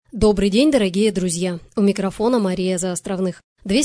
Добрый день, дорогие друзья! У микрофона Мария Заостровных.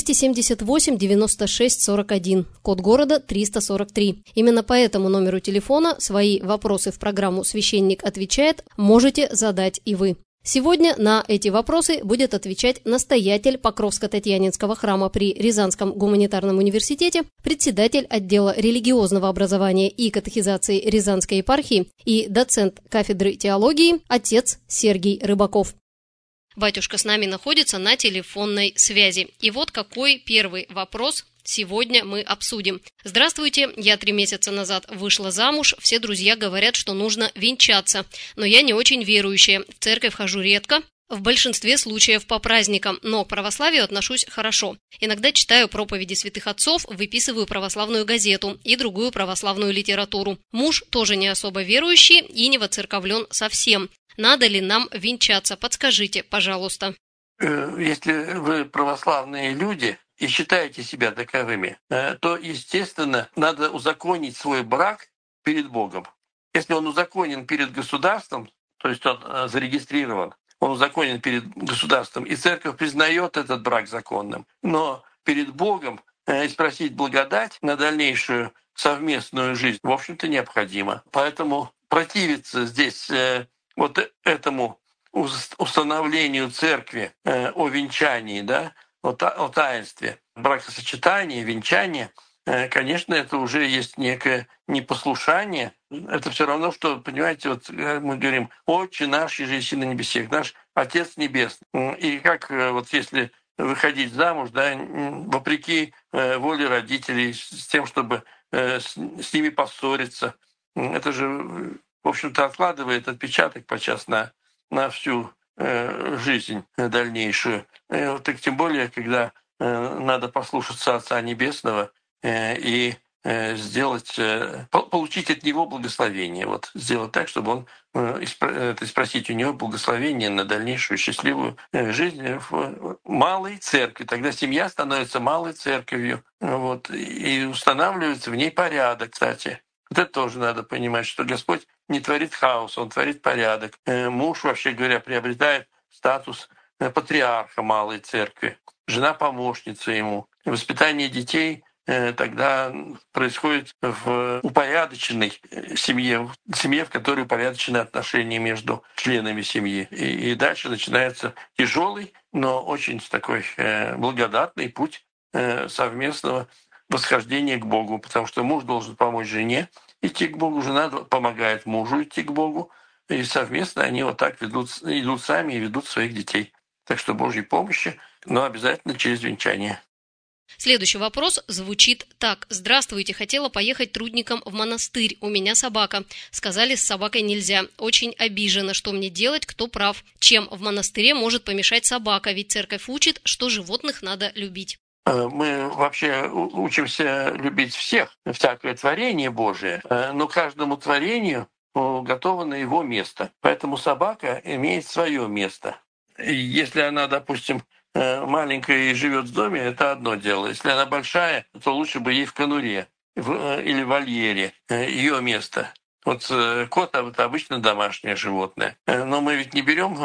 278 96 41, код города 343. Именно по этому номеру телефона свои вопросы в программу «Священник отвечает» можете задать и вы. Сегодня на эти вопросы будет отвечать настоятель Покровско-Татьянинского храма при Рязанском гуманитарном университете, председатель отдела религиозного образования и катехизации Рязанской епархии и доцент кафедры теологии отец Сергий Рыбаков. Батюшка с нами находится на телефонной связи. И вот какой первый вопрос сегодня мы обсудим. Здравствуйте, я 3 месяца назад вышла замуж, все друзья говорят, что нужно венчаться, но я не очень верующая, в церковь хожу редко, в большинстве случаев по праздникам, но к православию отношусь хорошо. Иногда читаю проповеди святых отцов, выписываю православную газету и другую православную литературу. Муж тоже не особо верующий и не воцерковлен совсем. Надо ли нам венчаться? Подскажите, пожалуйста. Если вы православные люди и считаете себя таковыми, то, естественно, надо узаконить свой брак перед Богом. Если он узаконен перед государством, то есть он зарегистрирован, он узаконен перед государством, и церковь признает этот брак законным, но перед Богом спросить благодать на дальнейшую совместную жизнь, в общем-то, необходимо. Поэтому противиться здесь вот этому установлению церкви о венчании, да, о таинстве, бракосочетании, венчании, конечно, это уже есть некое непослушание. Это все равно, что, понимаете, вот мы говорим: «Отче наш, иже еси на небесех», наш Отец Небесный. И как вот если выходить замуж, да, вопреки воле родителей, с тем, чтобы с ними поссориться, это же, в общем-то, откладывает отпечаток подчас на всю жизнь дальнейшую. Так тем более, когда надо послушаться Отца Небесного и сделать, получить от Него благословение. Вот сделать так, чтобы он, спросить у Него благословение на дальнейшую счастливую жизнь в малой церкви. Тогда семья становится малой церковью. Вот, и устанавливается в ней порядок, кстати. Вот это тоже надо понимать, что Господь не творит хаос, Он творит порядок. Муж, вообще говоря, приобретает статус патриарха малой церкви, жена помощница ему. Воспитание детей тогда происходит в упорядоченной семье, в которой упорядочены отношения между членами семьи. И дальше начинается тяжелый, но очень такой благодатный путь совместного восхождения к Богу, потому что муж должен помочь жене идти к Богу, жена помогает мужу идти к Богу, и совместно они вот так идут сами и ведут своих детей. Так что Божьей помощи, но обязательно через венчание. Следующий вопрос звучит так. Здравствуйте, хотела поехать трудником в монастырь. У меня собака. Сказали, с собакой нельзя. Очень обижена. Что мне делать, кто прав? Чем в монастыре может помешать собака? Ведь церковь учит, что животных надо любить. Мы вообще учимся любить всех, всякое творение Божие, но каждому творению уготовано его место. Поэтому собака имеет свое место. Если она, допустим, маленькая и живет в доме, это одно дело. Если она большая, то лучше бы ей в конуре или в вольере ее место. Вот кот — это обычно домашнее животное. Но мы ведь не берем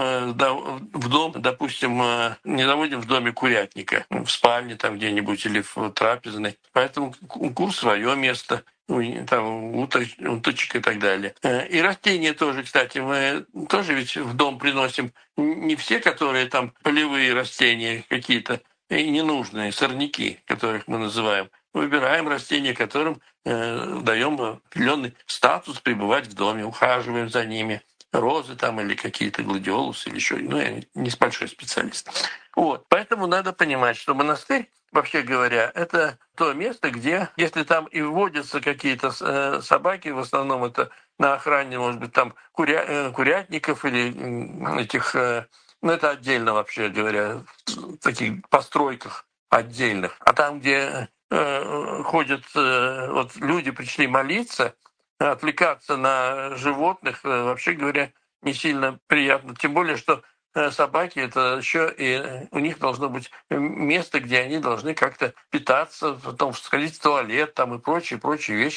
в дом, допустим, не заводим в доме курятника, в спальне там где-нибудь или в трапезной. Поэтому кур свое место, там, уточек и так далее. И растения тоже, кстати, мы тоже ведь в дом приносим не все, которые там полевые растения какие-то, и ненужные, сорняки, которых мы называем. Выбираем растения, которым даем определенный статус пребывать в доме, ухаживаем за ними. Розы там или какие-то гладиолусы или еще. Ну, я не большой специалист. Вот. Поэтому надо понимать, что монастырь, вообще говоря, это то место, где, если там и вводятся какие-то собаки, в основном это на охране, может быть, там курятников или этих... Ну, это отдельно, вообще говоря, в таких постройках отдельных. А там, где ходят, вот люди пришли молиться, отвлекаться на животных, вообще говоря, не сильно приятно. Тем более, что собаки — это еще и у них должно быть место, где они должны как-то питаться, потом сходить в туалет там и прочие вещи.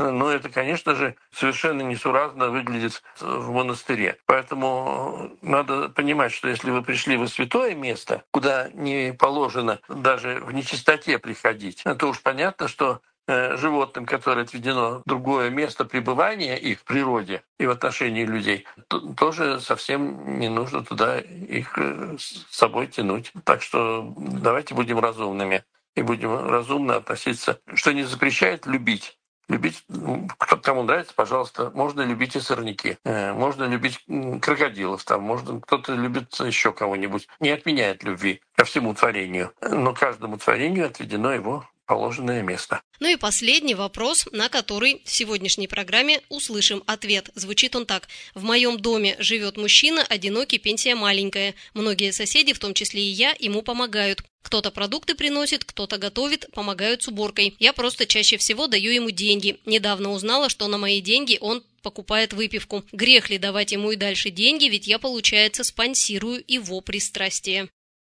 но это, конечно же, совершенно несуразно выглядит в монастыре. Поэтому надо понимать, что если вы пришли в святое место, куда не положено даже в нечистоте приходить, то уж понятно, что животным, которым отведено другое место пребывания их в природе и в отношении людей, тоже совсем не нужно туда их с собой тянуть. Так что давайте будем разумными и будем разумно относиться, что не запрещает любить. Любить, кому нравится, пожалуйста, можно любить и сорняки, можно любить крокодилов, там, можно кто-то любит еще кого-нибудь. Не отменяет любви ко всему творению, но каждому творению отведено его положенное место. Ну и последний вопрос, на который в сегодняшней программе услышим ответ. Звучит он так. В моем доме живет мужчина, одинокий, пенсия маленькая. Многие соседи, в том числе и я, ему помогают. Кто-то продукты приносит, кто-то готовит, помогают с уборкой. Я просто чаще всего даю ему деньги. Недавно узнала, что на мои деньги он покупает выпивку. Грех ли давать ему и дальше деньги, ведь я, получается, спонсирую его пристрастие.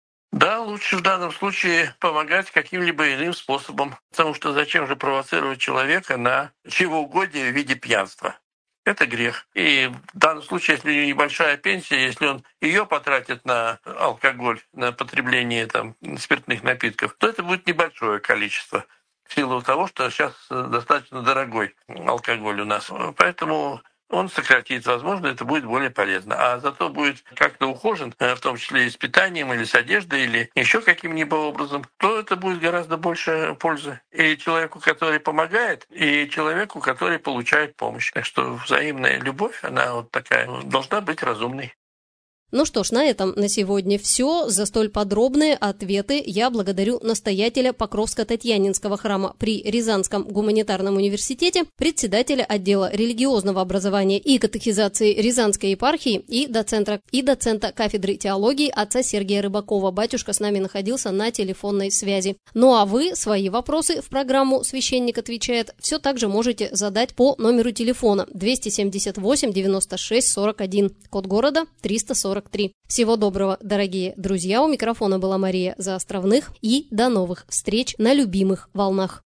Да, лучше в данном случае помогать каким-либо иным способом, потому что зачем же провоцировать человека на чревоугодие в виде пьянства? Это грех. И в данном случае, если у него небольшая пенсия, если он ее потратит на алкоголь, на потребление спиртных напитков, то это будет небольшое количество, в силу того, что сейчас достаточно дорогой алкоголь у нас. Поэтому он сократит, возможно, это будет более полезно. А зато будет как-то ухожен, в том числе и с питанием, или с одеждой, или еще каким-либо образом, то это будет гораздо больше пользы и человеку, который помогает, и человеку, который получает помощь. Так что взаимная любовь, она вот такая, должна быть разумной. Ну что ж, на этом на сегодня все. За столь подробные ответы я благодарю настоятеля Покровско-Татьянинского храма при Рязанском гуманитарном университете, председателя отдела религиозного образования и катехизации Рязанской епархии и доцента кафедры теологии отца Сергия Рыбакова. Батюшка с нами находился на телефонной связи. Ну а вы свои вопросы в программу «Священник отвечает» все так же можете задать по номеру телефона 278 96 41, код города 343. Всего доброго, дорогие друзья. У микрофона была Мария Заостровных. И до новых встреч на любимых волнах.